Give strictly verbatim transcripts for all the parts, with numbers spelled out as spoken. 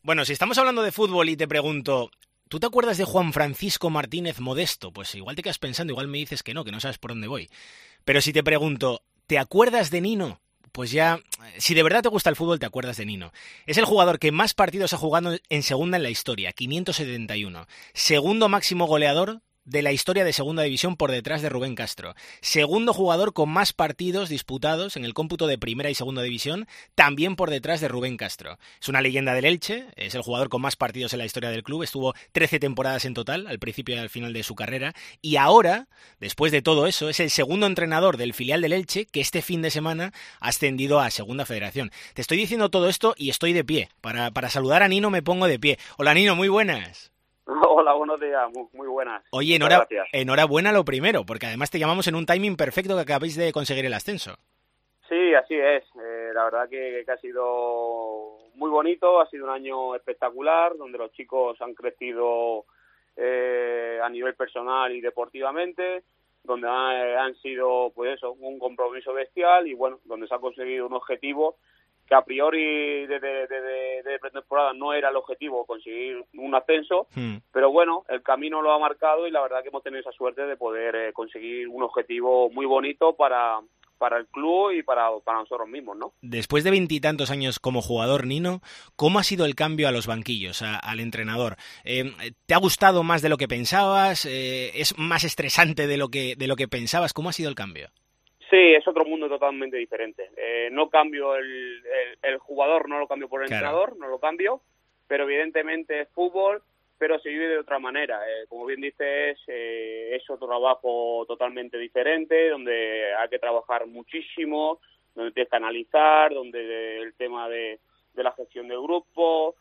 Bueno, si estamos hablando de fútbol y te pregunto, ¿tú te acuerdas de Juan Francisco Martínez Modesto? Pues igual te quedas pensando, igual me dices que no, que no sabes por dónde voy. Pero si te pregunto, ¿te acuerdas de Nino? Pues ya, si de verdad te gusta el fútbol, te acuerdas de Nino. Es el jugador que más partidos ha jugado en segunda en la historia, quinientos setenta y uno. Segundo máximo goleador de la historia de Segunda División por detrás de Rubén Castro. Segundo jugador con más partidos disputados en el cómputo de Primera y Segunda División, también por detrás de Rubén Castro. Es una leyenda del Elche, es el jugador con más partidos en la historia del club, estuvo trece temporadas en total, al principio y al final de su carrera, y ahora, después de todo eso, es el segundo entrenador del filial del Elche que este fin de semana ha ascendido a Segunda Federación. Te estoy diciendo todo esto y estoy de pie. Para, para saludar a Nino me pongo de pie. Hola Nino, muy buenas. Hola, buenos días, muy, muy buenas. Oye, enhora, enhorabuena lo primero, porque además te llamamos en un timing perfecto que acabáis de conseguir el ascenso. Sí, así es. Eh, la verdad que, que ha sido muy bonito, ha sido un año espectacular, donde los chicos han crecido eh, a nivel personal y deportivamente, donde ha, han sido, pues eso, un compromiso bestial y bueno, donde se ha conseguido un objetivo que a priori de, de, de, de, de pretemporada no era el objetivo conseguir un ascenso, hmm. pero bueno, el camino lo ha marcado y la verdad que hemos tenido esa suerte de poder eh, conseguir un objetivo muy bonito para, para el club y para, para nosotros mismos, ¿no? Después de veintitantos años como jugador, Nino, ¿cómo ha sido el cambio a los banquillos, a, al entrenador? Eh, ¿Te ha gustado más de lo que pensabas? Eh, ¿Es más estresante de lo que, de lo que pensabas? ¿Cómo ha sido el cambio? Sí, es otro mundo totalmente diferente. Eh, no cambio el, el, el jugador, no lo cambio por el claro. entrenador, no lo cambio, pero evidentemente es fútbol, pero se vive de otra manera. Eh, como bien dices, eh, es otro trabajo totalmente diferente, donde hay que trabajar muchísimo, donde tienes que analizar, donde el tema de, de la gestión del grupo,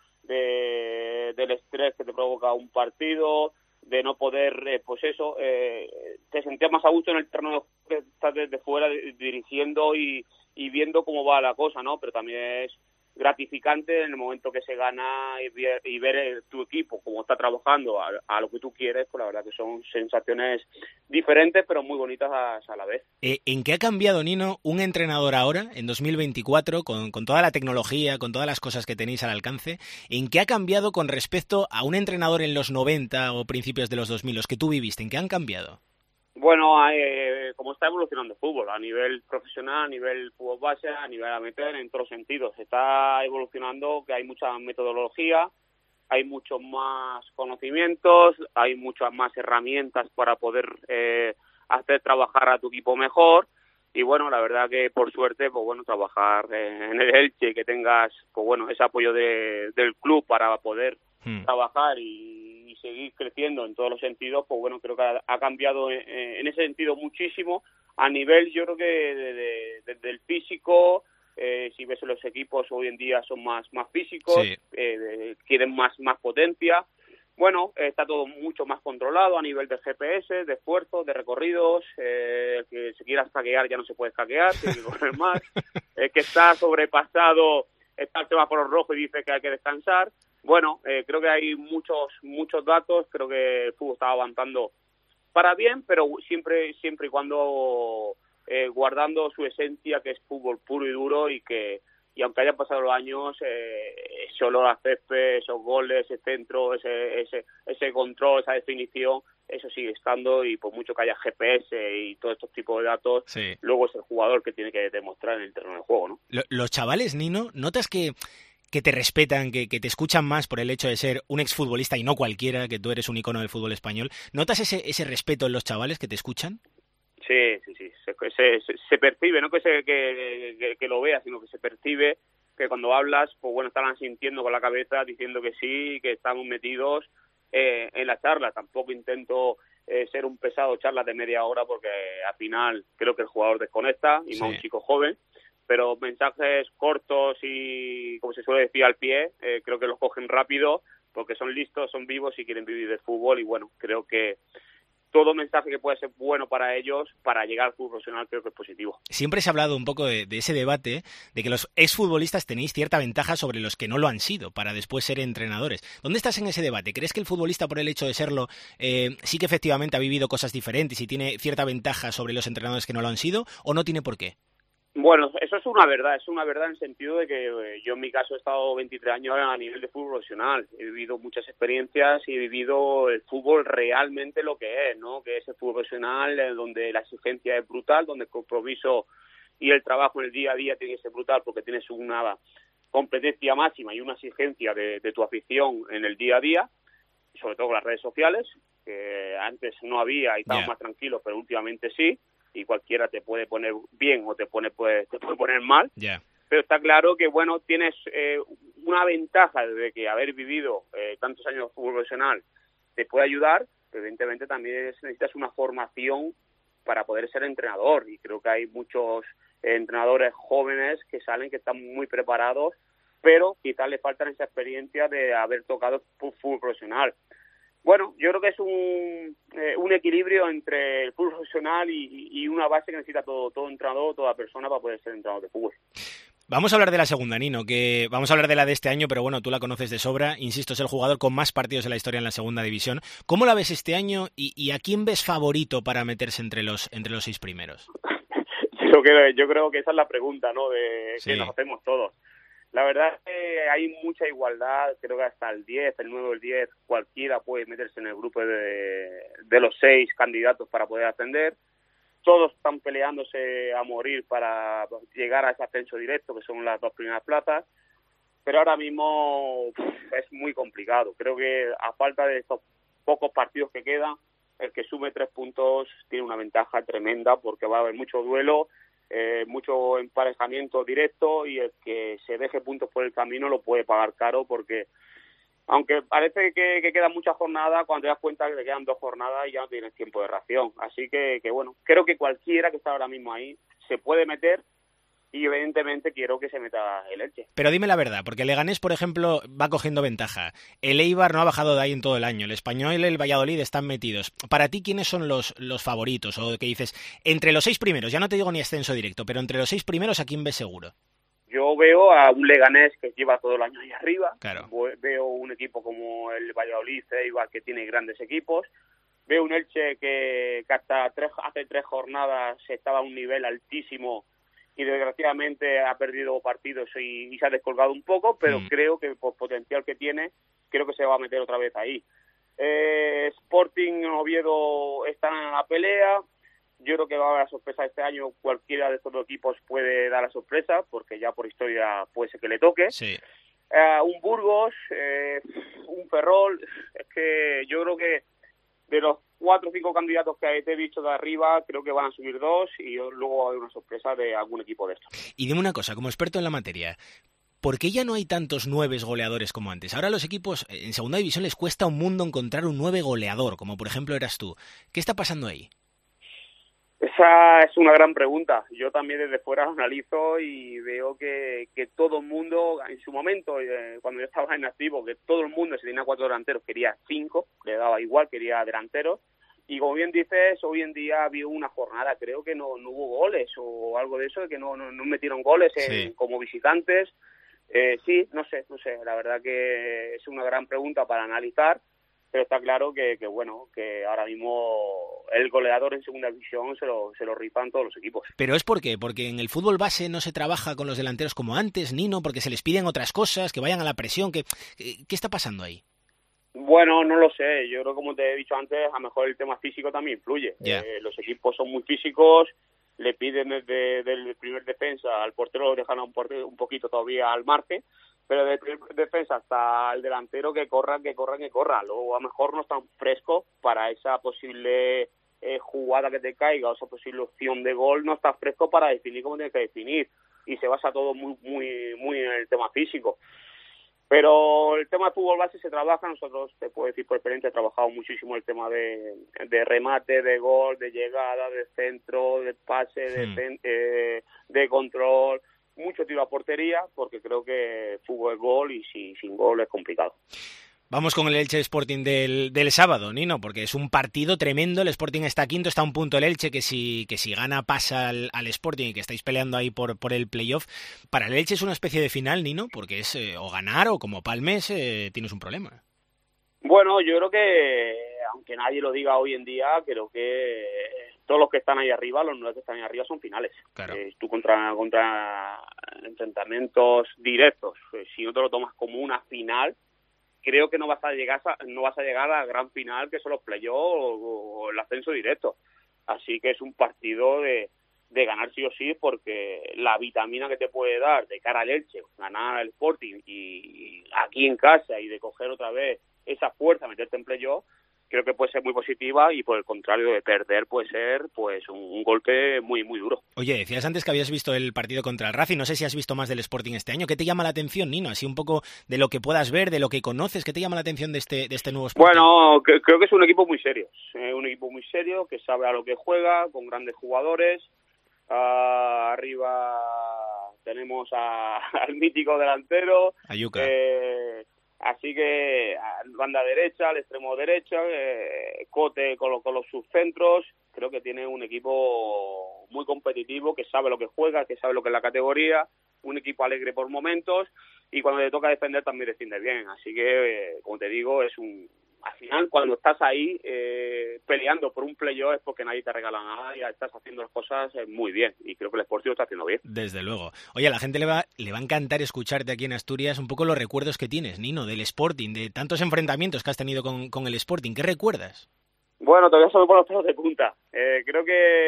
de, del estrés que te provoca un partido, de no poder, eh, pues eso, eh, te sentías más a gusto en el terreno de juego que estás desde fuera dirigiendo y, y viendo cómo va la cosa, ¿no? Pero también es gratificante en el momento que se gana y ver, y ver el, tu equipo cómo está trabajando a, a lo que tú quieres, pues la verdad que son sensaciones diferentes pero muy bonitas a, a la vez. Eh, ¿En qué ha cambiado, Nino, un entrenador ahora, en dos mil veinticuatro, con, con toda la tecnología, con todas las cosas que tenéis al alcance, en qué ha cambiado con respecto a un entrenador en los noventa o principios de los dos mil, los que tú viviste? ¿En qué han cambiado? Bueno, eh, como está evolucionando el fútbol, a nivel profesional, a nivel fútbol base, a nivel amateur, en todos los sentidos. Está evolucionando, que hay mucha metodología, hay muchos más conocimientos, hay muchas más herramientas para poder eh, hacer trabajar a tu equipo mejor. Y bueno, la verdad que por suerte, pues bueno, trabajar eh, en el Elche, que tengas, pues bueno, ese apoyo de, del club para poder hmm. trabajar y y seguir creciendo en todos los sentidos, pues bueno, creo que ha, ha cambiado en, en ese sentido muchísimo, a nivel yo creo que desde de, de, de, el físico, eh, si ves los equipos hoy en día son más, más físicos, sí. eh, de, quieren más, más potencia, bueno, eh, está todo mucho más controlado a nivel de G P S, de esfuerzos, de recorridos, eh, que se quiera hackear ya no se puede hackear, tiene que correr más, eh, que está sobrepasado, está el semáforo rojo y dice que hay que descansar. Bueno, eh, creo que hay muchos muchos datos, creo que el fútbol está avanzando para bien, pero siempre siempre y cuando eh, guardando su esencia, que es fútbol puro y duro, y que y aunque hayan pasado los años, eh, ese olor a césped, esos goles, ese centro, ese ese ese control, esa definición, eso sigue estando, y por mucho que haya G P S y todos estos tipos de datos, sí. luego es el jugador que tiene que demostrar en el terreno de juego, ¿no? Los chavales, Nino, ¿notas que que te respetan, que, que te escuchan más por el hecho de ser un exfutbolista y no cualquiera, que tú eres un icono del fútbol español? ¿Notas ese ese respeto en los chavales que te escuchan? Sí, sí, sí, se, se, se percibe, no que, se, que, que, que lo vea, sino que se percibe que cuando hablas, pues bueno, están sintiendo con la cabeza, diciendo que sí, que estamos metidos eh, en la charla. Tampoco intento eh, ser un pesado charlas de media hora, porque al final creo que el jugador desconecta, y sí. más un chico joven, pero mensajes cortos y, como se suele decir, al pie, eh, creo que los cogen rápido, porque son listos, son vivos y quieren vivir del fútbol, y bueno, creo que todo mensaje que puede ser bueno para ellos, para llegar al fútbol profesional, creo que es positivo. Siempre se ha hablado un poco de, de ese debate, de que los exfutbolistas tenéis cierta ventaja sobre los que no lo han sido, para después ser entrenadores. ¿Dónde estás en ese debate? ¿Crees que el futbolista, por el hecho de serlo, eh, sí que efectivamente ha vivido cosas diferentes y tiene cierta ventaja sobre los entrenadores que no lo han sido, o no tiene por qué? Bueno, eso es una verdad, es una verdad en el sentido de que eh, yo en mi caso he estado veintitrés años a nivel de fútbol profesional, he vivido muchas experiencias y he vivido el fútbol realmente lo que es, ¿no? Que es el fútbol profesional eh, donde la exigencia es brutal, donde el compromiso y el trabajo en el día a día tiene que ser brutal porque tienes una competencia máxima y una exigencia de, de tu afición en el día a día, sobre todo con las redes sociales, que antes no había y estábamos yeah. más tranquilos, pero últimamente sí. Y cualquiera te puede poner bien o te pone pues, te puede poner mal, yeah. pero está claro que bueno tienes eh, una ventaja de que haber vivido eh, tantos años de fútbol profesional te puede ayudar, pero evidentemente también necesitas una formación para poder ser entrenador, y creo que hay muchos eh, entrenadores jóvenes que salen que están muy preparados, pero quizás les falta esa experiencia de haber tocado fútbol profesional. Bueno, yo creo que es un, eh, un equilibrio entre el fútbol profesional y, y una base que necesita todo, todo entrenador, toda persona para poder ser entrenador de fútbol. Vamos a hablar de la segunda, Nino, que vamos a hablar de la de este año, pero bueno, tú la conoces de sobra. Insisto, es el jugador con más partidos en la historia en la segunda división. ¿Cómo la ves este año y, y a quién ves favorito para meterse entre los entre los seis primeros? yo, creo, yo creo que esa es la pregunta, ¿no? De sí. que nos hacemos todos. La verdad es que hay mucha igualdad, creo que hasta el diez, el nueve o el diez, cualquiera puede meterse en el grupo de, de los seis candidatos para poder ascender. Todos están peleándose a morir para llegar a ese ascenso directo, que son las dos primeras plazas, pero ahora mismo pff, es muy complicado. Creo que a falta de estos pocos partidos que quedan, el que sume tres puntos tiene una ventaja tremenda porque va a haber mucho duelo, Eh, mucho emparejamiento directo, y el que se deje puntos por el camino lo puede pagar caro, porque aunque parece que, que quedan muchas jornadas, cuando te das cuenta que te quedan dos jornadas y ya no tienes tiempo de ración. Así que, que bueno, creo que cualquiera que está ahora mismo ahí se puede meter, y evidentemente quiero que se meta el Elche. Pero dime la verdad, porque el Leganés, por ejemplo, va cogiendo ventaja. El Eibar no ha bajado de ahí en todo el año. El Español y el Valladolid están metidos. Para ti, ¿quiénes son los, los favoritos? O que dices, entre los seis primeros, ya no te digo ni ascenso directo, pero entre los seis primeros, ¿a quién ves seguro? Yo veo a un Leganés que lleva todo el año ahí arriba. Claro. Veo un equipo como el Valladolid, Eibar, que tiene grandes equipos. Veo un Elche que, que hasta tres, hace tres jornadas estaba a un nivel altísimo, y desgraciadamente ha perdido partidos y, y se ha descolgado un poco, pero mm. creo que por potencial que tiene, creo que se va a meter otra vez ahí. Eh, Sporting, Oviedo están en la pelea. Yo creo que va a haber la sorpresa este año. Cualquiera de estos dos equipos puede dar la sorpresa, porque ya por historia puede ser que le toque. Sí. Eh, un Burgos, eh, un Ferrol. Es que yo creo que de los cuatro o cinco candidatos que te he dicho de arriba, creo que van a subir dos, y luego va a haber una sorpresa de algún equipo de estos. Y dime una cosa, como experto en la materia, ¿por qué ya no hay tantos nueves goleadores como antes? Ahora a los equipos en segunda división les cuesta un mundo encontrar un nueve goleador, como por ejemplo eras tú. ¿Qué está pasando ahí? Esa es una gran pregunta. Yo también desde fuera lo analizo y veo que, que todo el mundo, en su momento, eh, cuando yo estaba en activo, que todo el mundo, si tenía cuatro delanteros, quería cinco, le daba igual, quería delanteros. Y como bien dices, hoy en día había una jornada, creo que no, no hubo goles o algo de eso, de que no, no, no metieron goles en, sí. como visitantes. Eh, sí, no sé, no sé. La verdad que es una gran pregunta para analizar. Pero está claro que, que bueno, que ahora mismo el goleador en segunda división se lo, se lo rifan todos los equipos. ¿Pero es por qué? ¿Porque en el fútbol base no se trabaja con los delanteros como antes, Nino? ¿Porque se les piden otras cosas, que vayan a la presión? ¿Qué, qué está pasando ahí? Bueno, no lo sé. Yo creo, como te he dicho antes, a lo mejor el tema físico también influye. Yeah. Eh, los equipos son muy físicos, le piden desde el primer defensa al portero, lo dejan un, portero, un poquito todavía al margen, pero de defensa hasta el delantero que corran, que corran, que corran. Luego a lo mejor no están frescos para esa posible eh, jugada que te caiga, o esa posible opción de gol, no está fresco para definir como tienes que definir, y se basa todo muy muy muy en el tema físico. Pero el tema de fútbol base se trabaja. Nosotros, te puedo decir por experiencia, he trabajado muchísimo el tema de, de remate, de gol, de llegada, de centro, de pase, de, hmm. eh, de control, mucho tiro a portería, porque creo que fútbol es gol, y si, sin gol es complicado. Vamos con el Elche Sporting del, del sábado, Nino, porque es un partido tremendo. El Sporting está quinto, está a un punto el Elche, que si, que si gana pasa al, al Sporting, y que estáis peleando ahí por, por el playoff. Para el Elche es una especie de final, Nino, porque es eh, o ganar o como palmes eh, tienes un problema. Bueno, yo creo que, aunque nadie lo diga hoy en día, creo que todos los que están ahí arriba, los nueve que están ahí arriba son finales. Claro. Eh, tú contra, contra enfrentamientos directos, eh, si no te lo tomas como una final, creo que no vas a llegar a, no vas a llegar a la gran final, que son los playoffs o, o el ascenso directo. Así que es un partido de, de ganar sí o sí, porque la vitamina que te puede dar de cara al Elche, ganar al Sporting y, y aquí en casa, y de coger otra vez esa fuerza, meterte en playoff, creo que puede ser muy positiva, y por el contrario de perder puede ser pues un, un golpe muy muy duro. Oye, decías antes que habías visto el partido contra el Racing, no sé si has visto más del Sporting este año. ¿Qué te llama la atención, Nino? Así un poco de lo que puedas ver, de lo que conoces, ¿qué te llama la atención de este de este nuevo Sporting? Bueno, que, creo que es un equipo muy serio, eh, un equipo muy serio, que sabe a lo que juega, con grandes jugadores. Uh, arriba tenemos a, al mítico delantero, Ayuca. Eh, así que banda derecha, al extremo derecha, eh, Cote con, lo, con los subcentros. Creo que tiene un equipo muy competitivo, que sabe lo que juega, que sabe lo que es la categoría, un equipo alegre por momentos, y cuando le toca defender también defiende bien. Así que, eh, como te digo, es un... Al final, cuando estás ahí eh, peleando por un playoff, es porque nadie te regala nada y estás haciendo las cosas eh, muy bien. Y creo que el Sporting lo está haciendo bien. Desde luego. Oye, a la gente le va, le va a encantar escucharte aquí en Asturias un poco los recuerdos que tienes, Nino, del Sporting, de tantos enfrentamientos que has tenido con, con el Sporting. ¿Qué recuerdas? Bueno, todavía se me ponen los pelos de punta. Eh, creo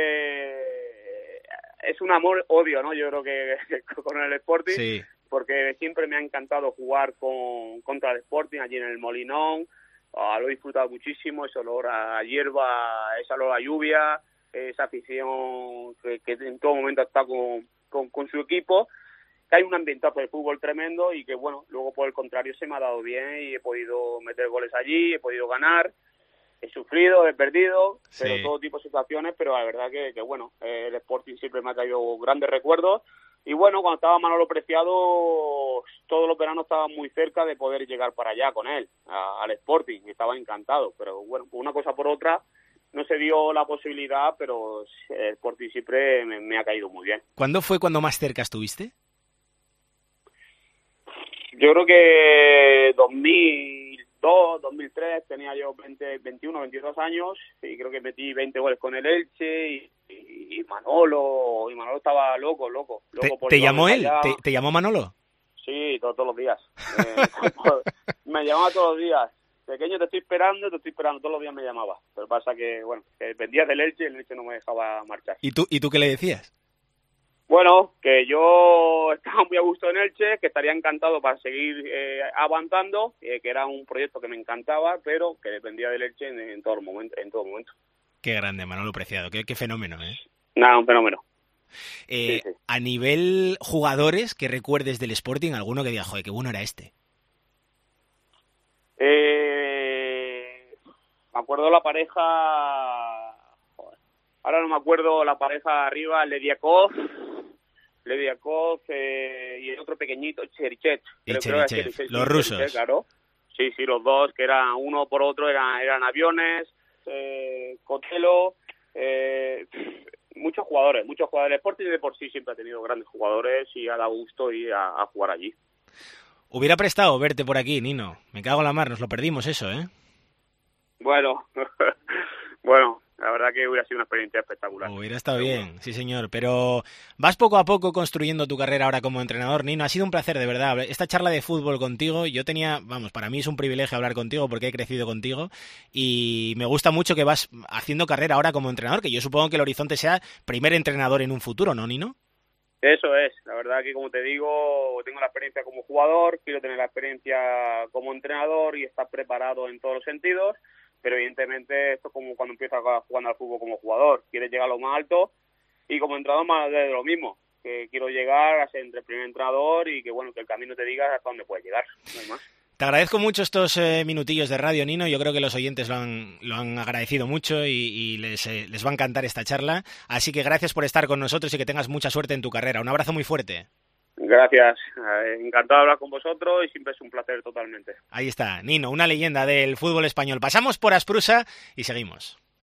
que es un amor-odio, ¿no? Yo creo que con el Sporting, sí. Porque siempre me ha encantado jugar con contra el Sporting allí en el Molinón. Uh, lo he disfrutado muchísimo, ese olor a hierba, ese olor a lluvia, esa afición que, que en todo momento está con, con, con su equipo, que hay un ambientazo de fútbol tremendo, y que bueno, luego por el contrario se me ha dado bien y he podido meter goles allí, he podido ganar, he sufrido, he perdido, sí. pero todo tipo de situaciones, pero la verdad que, que bueno, eh, el Sporting siempre me ha traído grandes recuerdos. Y bueno, cuando estaba Manolo Preciado, todos los veranos estaba muy cerca de poder llegar para allá con él, a, al Sporting, y estaba encantado. Pero bueno, por una cosa por otra, no se dio la posibilidad, pero el Sporting siempre me, me ha caído muy bien. ¿Cuándo fue cuando más cerca estuviste? Yo creo que dos mil dos, dos mil tres, tenía yo veinte, veintiuno, veintidós años, y creo que metí veinte goles con el Elche, y, y, y Manolo, y Manolo estaba loco, loco. loco ¿Te, por ¿te llamó él? ¿Te, ¿Te llamó Manolo? Sí, todos, todos los días. Eh, me llamaba todos los días. Pequeño, te estoy esperando, te estoy esperando. Todos los días me llamaba. Pero pasa que, bueno, que dependía del Elche, y el Elche no me dejaba marchar. ¿Y tú, ¿Y tú qué le decías? Bueno, que yo estaba muy a gusto en Elche, que estaría encantado para seguir eh, avanzando, eh, que era un proyecto que me encantaba, pero que dependía del Elche en, en todo momento, en todo momento. Qué grande, Manolo Preciado, qué, qué fenómeno, ¿eh? Nada, un fenómeno. Eh, sí, sí. A nivel jugadores que recuerdes del Sporting, alguno que diga, joder, qué bueno era este. Eh, me acuerdo la pareja, joder, ahora no me acuerdo la pareja arriba, Lediakov, Lediakov eh, y el otro pequeñito, Cherichev. Y Cherichev, los rusos. Cherichev, claro. Sí, sí, los dos, que eran uno por otro, eran, eran aviones, eh, Cotelo, eh, muchos jugadores, muchos jugadores. El Sporting de por sí siempre ha tenido grandes jugadores y ha dado gusto ir a, a jugar allí. Hubiera prestado verte por aquí, Nino. Me cago en la mar, nos lo perdimos eso, ¿eh? Bueno, bueno, la verdad que hubiera sido una experiencia espectacular. Hubiera estado bien, sí señor, pero vas poco a poco construyendo tu carrera ahora como entrenador, Nino. Ha sido un placer, de verdad, esta charla de fútbol contigo. Yo tenía, vamos, para mí es un privilegio hablar contigo porque he crecido contigo y me gusta mucho que vas haciendo carrera ahora como entrenador, que yo supongo que el horizonte sea primer entrenador en un futuro, ¿no, Nino? Eso es, la verdad que como te digo, tengo la experiencia como jugador, quiero tener la experiencia como entrenador y estar preparado en todos los sentidos. Pero evidentemente esto es como cuando empiezas jugando al fútbol como jugador, quieres llegar a lo más alto, y como entrenador más de lo mismo, que quiero llegar a ser entre primer entrenador y que bueno, que el camino te diga hasta dónde puedes llegar, no hay más. Te agradezco mucho estos eh, minutillos de radio, Nino. Yo creo que los oyentes lo han, lo han agradecido mucho y, y les, eh, les va a encantar esta charla. Así que gracias por estar con nosotros y que tengas mucha suerte en tu carrera. Un abrazo muy fuerte. Gracias, eh, encantado de hablar con vosotros y siempre es un placer totalmente. Ahí está, Nino, una leyenda del fútbol español. Pasamos por Asprusa y seguimos.